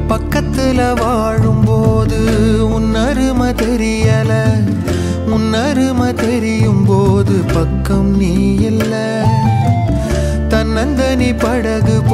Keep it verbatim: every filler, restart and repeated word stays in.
பக்கத்துல வாழும்போது உன் அருமை தெரியல, உன் அருமை தெரியும் போது பக்கம் நீ இல்ல. தன்னந்தனி படகு